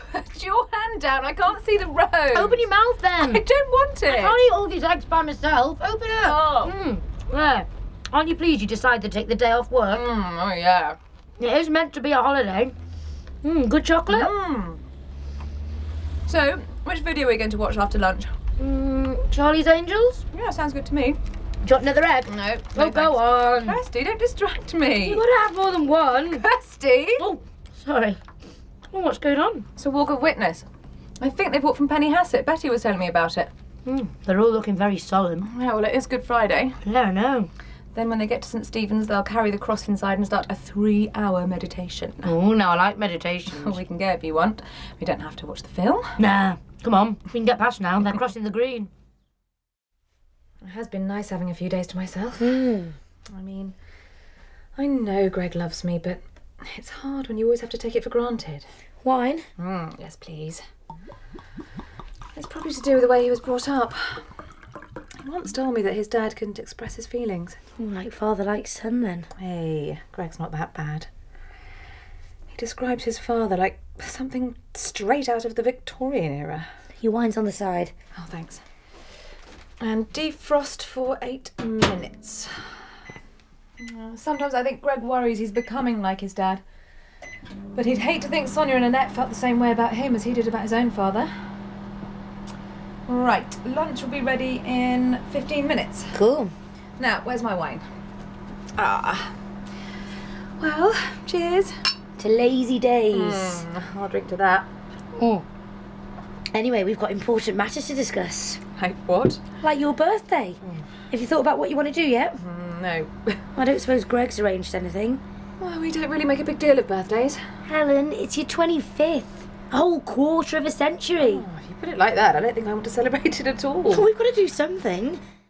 Put your hand down. I can't see the road. Open your mouth then. I don't want it. I can't eat all these eggs by myself. Open it. Oh. There. Aren't you pleased you decided to take the day off work? Oh, yeah. It is meant to be a holiday. Good chocolate. So, which video are we going to watch after lunch? Charlie's Angels? Yeah, sounds good to me. Do you want another egg? No. Oh, go on. Kirsty, don't distract me. You've got to have more than one. Kirsty. Oh, sorry. Oh, what's going on? It's a walk of witness. I think they bought from Penny Hassett. Betty was telling me about it. They're all looking very solemn. Yeah, well, it is Good Friday. Yeah, I know. Then when they get to St. Stephen's, they'll carry the cross inside and start a 3-hour meditation. Oh, now I like meditations. We can go if you want. We don't have to watch the film. Nah, come on. We can get past now. They're crossing the green. It has been nice having a few days to myself. I mean, I know Greg loves me, but it's hard when you always have to take it for granted. Wine? Yes, please. It's probably to do with the way he was brought up. He once told me that his dad couldn't express his feelings. Like father, like son, then. Hey, Greg's not that bad. He describes his father like something straight out of the Victorian era. Your wine's on the side. Oh, thanks. And defrost for 8 minutes. Sometimes I think Greg worries he's becoming like his dad. But he'd hate to think Sonia and Annette felt the same way about him as he did about his own father. Right, lunch will be ready in 15 minutes. Cool. Now, where's my wine? Well, cheers. To lazy days. I'll drink to that. Anyway, we've got important matters to discuss. Like what? Like your birthday. Have you thought about what you want to do yet? No. I don't suppose Greg's arranged anything. Well, we don't really make a big deal of birthdays. Helen, it's your 25th. A whole quarter of a century. If you put it like that, I don't think I want to celebrate it at all. We've got to do something.